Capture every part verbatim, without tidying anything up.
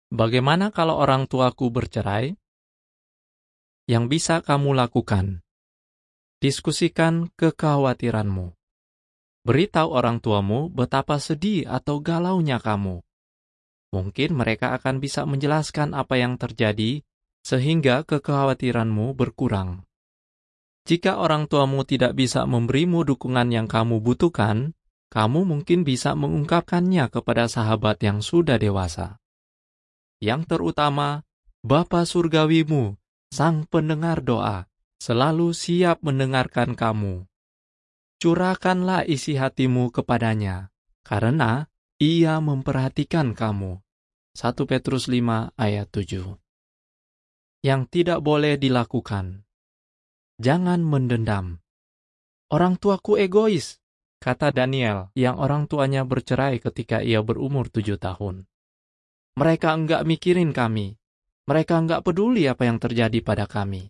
Bagaimana kalau orang tuaku bercerai? Yang bisa kamu lakukan, diskusikan kekhawatiranmu. Beritahu orang tuamu betapa sedih atau galaunya kamu. Mungkin mereka akan bisa menjelaskan apa yang terjadi sehingga kekhawatiranmu berkurang. Jika orang tuamu tidak bisa memberimu dukungan yang kamu butuhkan, kamu mungkin bisa mengungkapkannya kepada sahabat yang sudah dewasa. Yang terutama, Bapa Surgawimu, Sang Pendengar doa, selalu siap mendengarkan kamu. Curahkanlah isi hatimu kepadanya, karena Ia memperhatikan kamu. satu Petrus lima ayat tujuh. Yang tidak boleh dilakukan. Jangan mendendam. Orang tuaku egois, kata Daniel yang orang tuanya bercerai ketika ia berumur tujuh tahun. Mereka enggak mikirin kami. Mereka enggak peduli apa yang terjadi pada kami.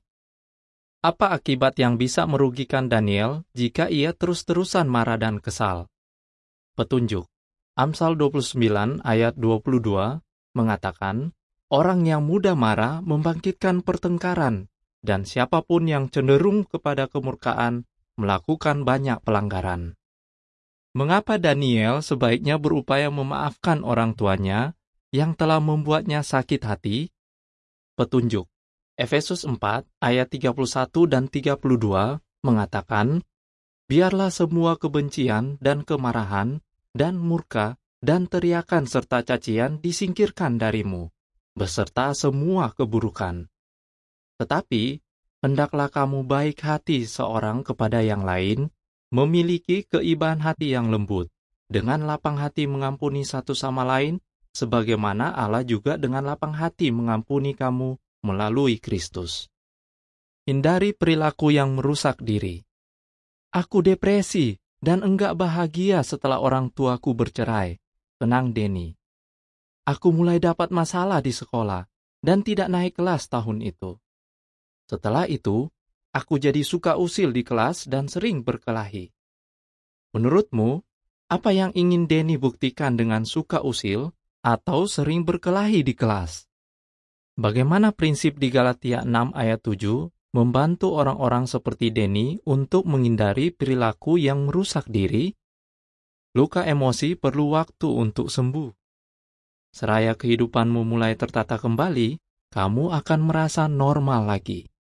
Apa akibat yang bisa merugikan Daniel jika ia terus-terusan marah dan kesal? Petunjuk. Amsal dua puluh sembilan ayat dua puluh dua mengatakan, orang yang mudah marah membangkitkan pertengkaran, dan siapapun yang cenderung kepada kemurkaan melakukan banyak pelanggaran. Mengapa Daniel sebaiknya berupaya memaafkan orang tuanya yang telah membuatnya sakit hati? Petunjuk. Efesus empat ayat tiga puluh satu dan tiga puluh dua mengatakan, biarlah semua kebencian dan kemarahan dan murka dan teriakan serta cacian disingkirkan darimu, beserta semua keburukan. Tetapi, hendaklah kamu baik hati seorang kepada yang lain, memiliki keibahan hati yang lembut, dengan lapang hati mengampuni satu sama lain, sebagaimana Allah juga dengan lapang hati mengampuni kamu melalui Kristus. Hindari perilaku yang merusak diri. Aku depresi dan enggak bahagia setelah orang tuaku bercerai, tenang Denny. Aku mulai dapat masalah di sekolah dan tidak naik kelas tahun itu. Setelah itu, aku jadi suka usil di kelas dan sering berkelahi. Menurutmu, apa yang ingin Denny buktikan dengan suka usil atau sering berkelahi di kelas? Bagaimana prinsip di Galatia enam ayat tujuh membantu orang-orang seperti Denny untuk menghindari perilaku yang merusak diri? Luka emosi perlu waktu untuk sembuh. Seraya kehidupanmu mulai tertata kembali, kamu akan merasa normal lagi.